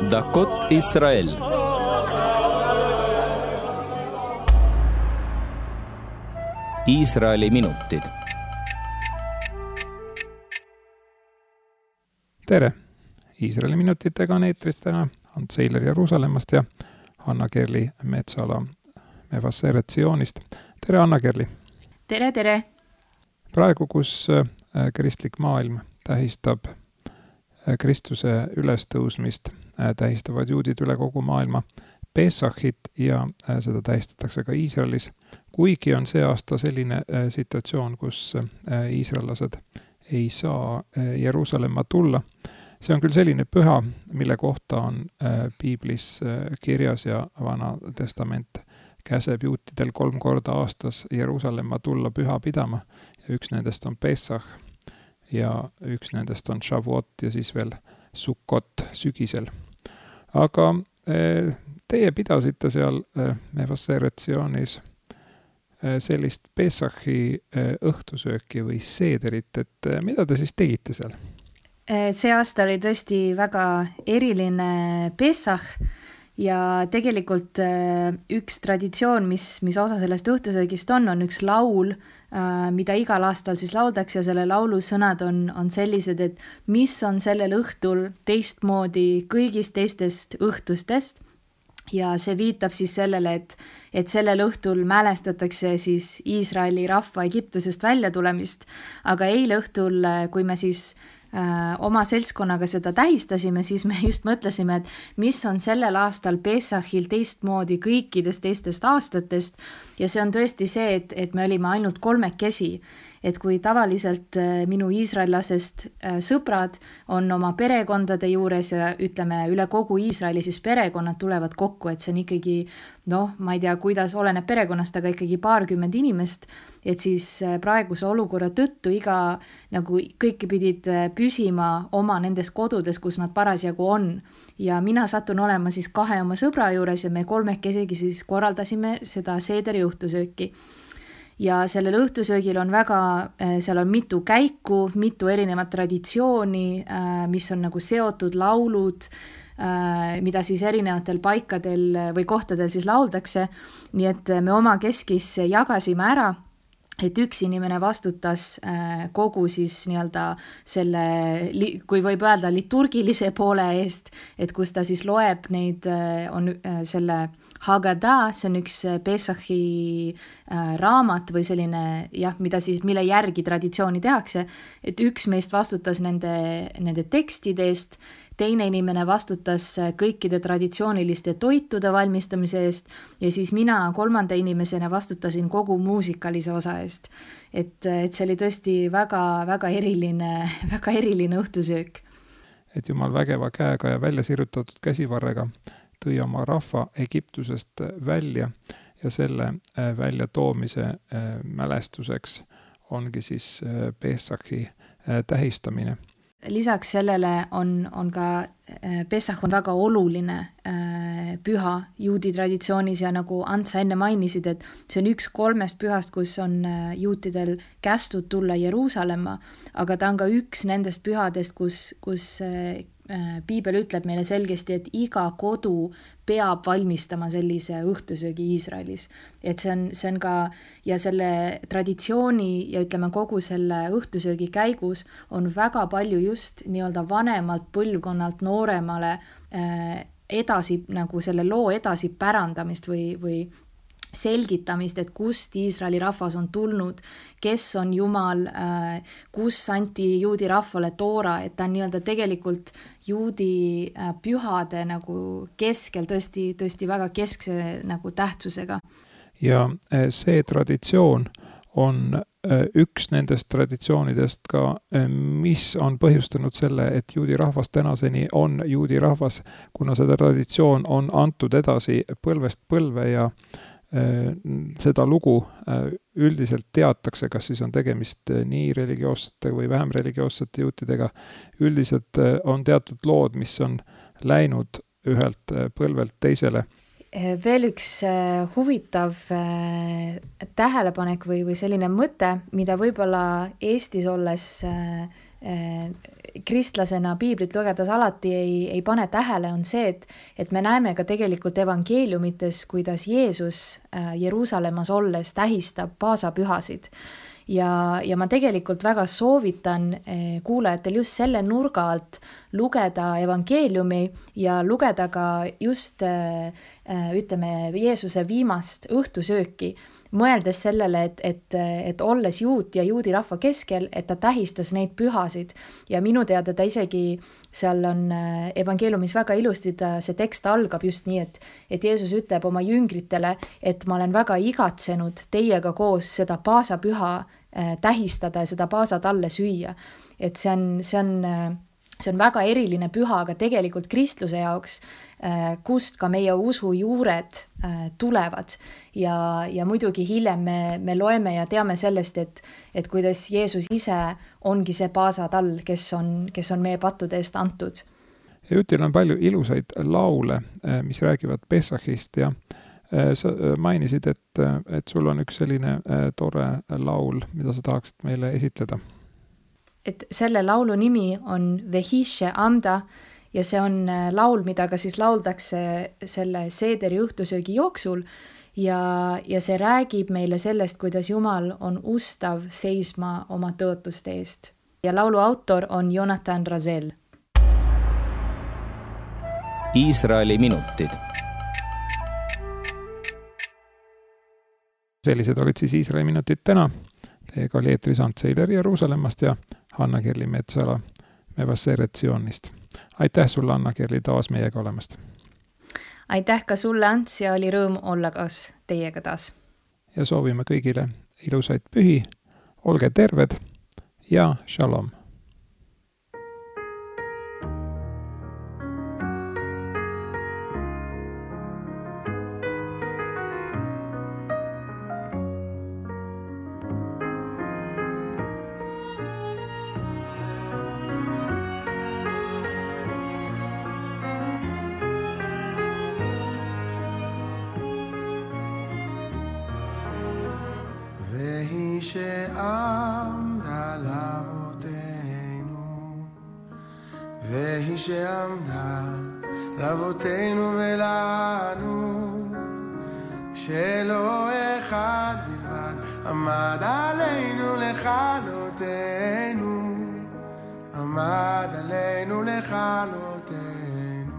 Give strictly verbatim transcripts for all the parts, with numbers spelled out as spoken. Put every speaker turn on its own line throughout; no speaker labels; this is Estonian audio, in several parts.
דקות ישראל. Iisraeli minutid.
Tere! Iisraeli minutitega on eetris täna Ants Seiler Jeruusalemmast ja Anna-Kerli Metsala Mevasseret Sioonist. Tere, Anna-Kerli!
Tere, tere!
Praegu, kus kristlik maailm tähistab Kristuse ülestõusmist, tähistavad juudid üle kogu maailma Pesachit ja seda tähistatakse ka Iisraelis. Kuigi on see aasta selline situatsioon, kus iisraellased ei saa Jeruusalemma tulla. See on küll selline püha, mille kohta on piiblis kirjas ja Vana Testament käseb juutidel kolm korda aastas Jeruusalemma tulla püha pidama. Ja üks nendest on Pesach ja üks nendest on Shavuot ja siis veel Sukkot sügisel. Aga teie pidasite seal Mevasseret Sionis sellist Pesachi õhtusööki või seederit, et mida te siis tegite seal?
See aasta oli tõesti väga eriline Pesach ja tegelikult üks traditsioon, mis, mis osa sellest õhtusöögist on, on üks laul, mida igal aastal siis lauldakse ja selle laulu sõnad on, on sellised, et mis on sellel õhtul teistmoodi kõigist teistest õhtustest. Ja see viitab siis sellele, et, et sellel õhtul mälestatakse siis Iisraeli rahva Egiptusest välja tulemist, aga eile õhtul, kui me siis äh, oma seltskonnaga seda tähistasime, siis me just mõtlesime, et mis on sellel aastal Pesachil teistmoodi kõikidest teistest aastatest ja see on tõesti see, et, et me olime ainult kolmekesi. Et kui tavaliselt minu iisraellasest sõbrad on oma perekondade juures ja ütleme üle kogu Iisraeli, siis perekonnad tulevad kokku, et see on ikkagi, noh, ma ei tea, kuidas oleneb perekonnast, aga ikkagi paarkümmend inimest, et siis praeguse olukorra tõttu iga, nagu kõiki pidid püsima oma nendes kodudes, kus nad parasjagu on. Ja mina satun olema siis kahe oma sõbra juures ja me kolmekesegi siis korraldasime seda seederi õhtusööki. Ja sellel õhtusöögil on väga, seal on mitu käiku, mitu erinevat traditsiooni, mis on nagu seotud laulud, mida siis erinevatel paikadel või kohtadel siis lauldakse. Nii et me oma keskis jagasime ära, et üks inimene vastutas kogu siis nii-öelda selle, kui võib öelda, liturgilise poole eest, et kus ta siis loeb neid, on selle Haggadah, see on üks Pesachi raamat või selline, jah, mida siis, mille järgi traditsiooni tehakse, et üks meist vastutas nende, nende tekstide eest, teine inimene vastutas kõikide traditsiooniliste toitude valmistamise eest ja siis mina kolmanda inimesena vastutasin kogu muusikalise osa eest. Et, et see oli tõesti väga, väga eriline, väga eriline õhtusöök.
Et Jumal vägeva käega ja välja sirutatud käsivarrega tõi oma rahva Egiptusest välja ja selle välja toomise mälestuseks ongi siis Pesachi tähistamine.
Lisaks sellele on, on ka Pesach on väga oluline püha juudi traditsioonis ja nagu Ants sa enne mainisid, et see on üks kolmest pühast, kus on juutidel kästud tulla Jeruusalemma, aga ta on ka üks nendest pühadest, kus, kus Piibel ütleb meile selgesti, et iga kodu peab valmistama sellise õhtusöögi Iisraelis. Et see on, see on ka, ja selle traditsiooni ja ütleme kogu selle õhtusöögi käigus on väga palju just nii-öelda vanemalt põlvkonnalt nooremale edasi, nagu selle loo edasi pärandamist või, või selgitamist, et kust Iisraeli rahvas on tulnud, kes on Jumal, kus anti juudi rahvale Toora, et ta on nii-öelda tegelikult juudi pühade nagu keskel tõesti, tõesti väga keskse nagu tähtsusega.
Ja see traditsioon on üks nendest traditsioonidest ka, mis on põhjustanud selle, et juudi rahvas tänaseni on juudi rahvas, kuna seda traditsioon on antud edasi põlvest põlve ja seda lugu üldiselt teatakse, kas siis on tegemist nii religioossete või vähem religioossete juutidega. Üldiselt on teatud lood, mis on läinud ühelt põlvelt teisele.
Veel üks huvitav tähelepanek või, või selline mõte, mida võib-olla Eestis olles kristlasena piiblit lugedes alati ei, ei pane tähele, on see, et, et me näeme ka tegelikult evangeeliumites, kuidas Jeesus Jeruusalemmas olles tähistab paasapühasid. Ja, ja ma tegelikult väga soovitan kuulajatel just selle nurga alt lugeda evangeeliumi ja lugeda ka just, ütleme, Jeesuse viimast õhtusööki, mõeldes sellele, et, et, et olles juut ja juudi rahva keskel, et ta tähistas neid pühasid ja minu teada ta isegi seal on evangeeliumis väga ilusti, ta, see tekst algab just nii, et, et Jeesus ütleb oma jüngritele, et ma olen väga igatsenud teiega koos seda paasapüha tähistada ja seda paasat alle süüa. Et see on, see on, see on väga eriline püha, aga tegelikult kristluse jaoks, kust ka meie usu juured tulevad ja, ja muidugi hiljem me, me loeme ja teame sellest, et, et kuidas Jeesus ise ongi see paasatall, kes on, kes on meie pattude eest antud.
Ja Jutil on palju ilusaid laule, mis räägivad Pessachist ja sa mainisid, et, et sul on üks selline tore laul, mida sa tahaksid meile esitleda.
Et selle laulu nimi on Vehishe Amda ja see on laul, mida ka siis lauldakse selle seederi õhtusöögi jooksul ja, ja see räägib meile sellest, kuidas Jumal on ustav seisma oma tõotuste eest. Ja laulu autor on Jonathan Razel.
Iisraeli minutid.
Sellised olid siis Iisraeli minutid täna. Teiega oli eetris Ants Seiler Jeruusalemmast ja Hanna-Kerli Metsala Mevasseret Sionist. Aitäh sulle, Anna-Kerli, taas meiega olemast.
Aitäh ka sulle, Ants, ja oli rõõm olla kaas teiega taas.
Ja soovime kõigile ilusaid pühi, olge terved ja shalom.
שעמדה לאבותינו, והיא שעמדה לאבותינו ולנו, שלא אחד בלבד עמד עלינו לכלותנו, עמד עלינו לכלותנו,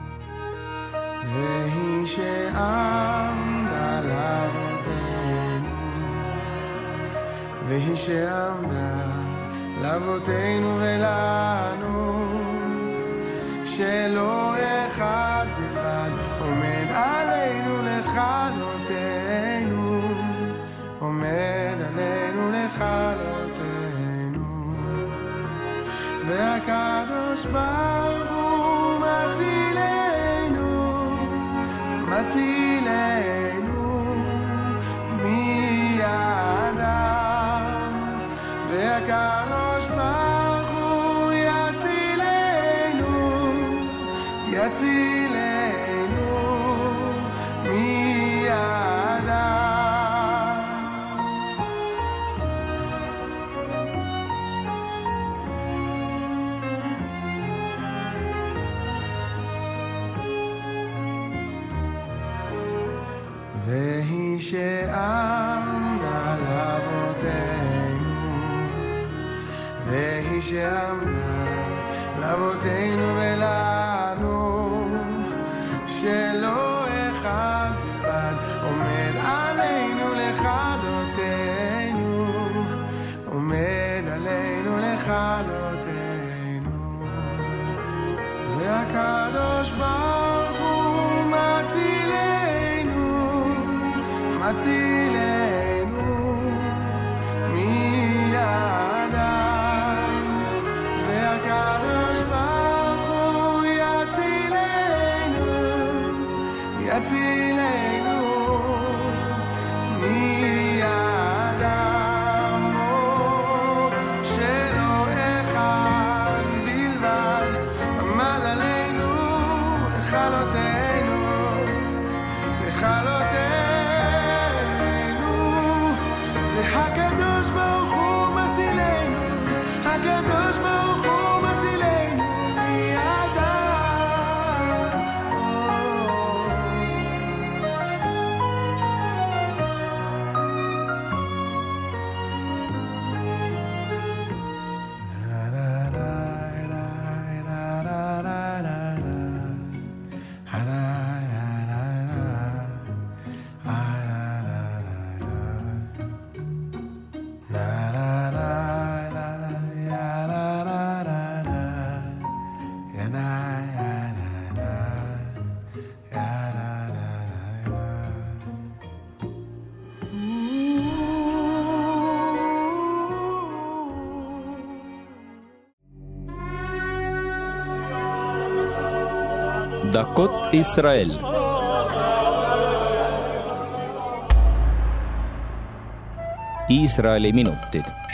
והיא שעמדה לאבותינו, והיא שעמדה לאבותינו ולנו, שלא אחד בלבד עומד עלינו לכלותנו, עומד עלינו לכלותנו, והקדוש ברוך הוא מצילנו, מצילנו מידם, והקדוש ברוך הוא יצילנו, יצילנו מידם. והיא שעמדה לאבותינו, והיא שעמדה לאבותינו ולנו, שלא אחד בלבד עומד עלינו לכלותנו, עומד עלינו לכלותנו, והקדוש ברוך הוא מצילנו, מצילנו מידם, והקדוש ברוך הוא יצילנו, יצילנו מידם, שלא אחד בלבד עמד עלינו לכלותנו, לכלותנו
דקות ישראל. Iisraeli minutid.